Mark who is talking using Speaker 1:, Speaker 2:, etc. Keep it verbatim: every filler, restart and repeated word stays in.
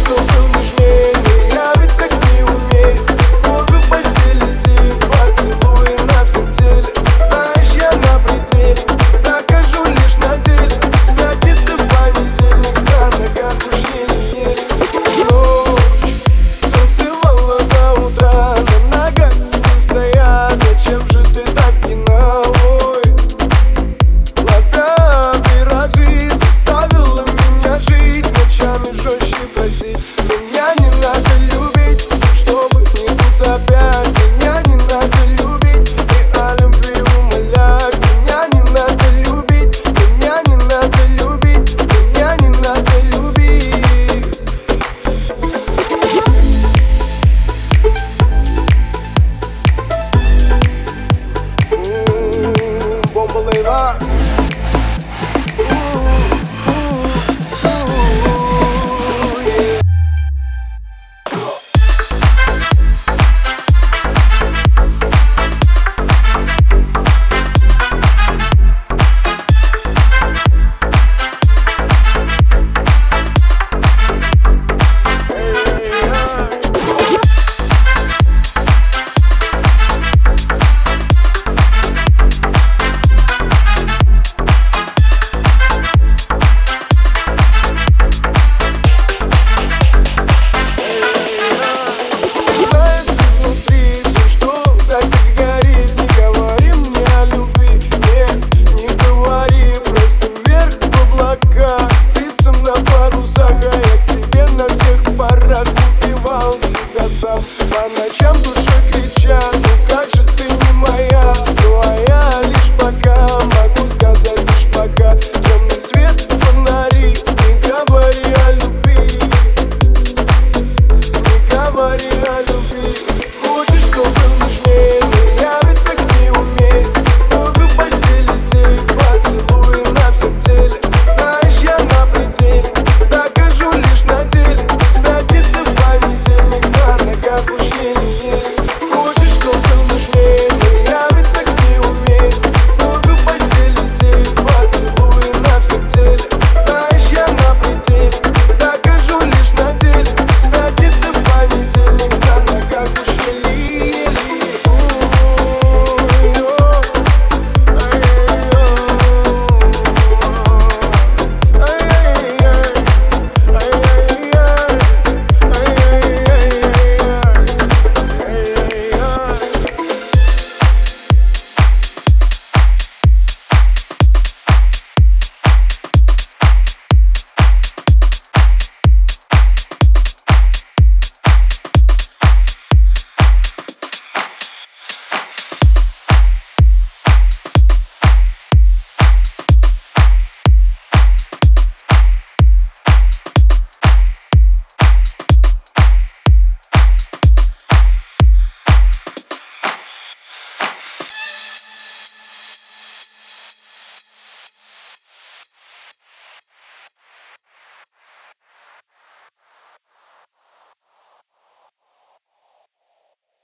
Speaker 1: кто был нежнее. Я ведь так не умею. Губы в постели тик, поцелуи на всем теле. Знаешь, я на пределе, докажу лишь на деле. С пятницы в понедельник на ногах уж еле-еле. Ночь танцевала до утра на ногах не стоя. Зачем же ты так пьяна? Ой, ловя виражи, заставила меня жить ночами жестче просить.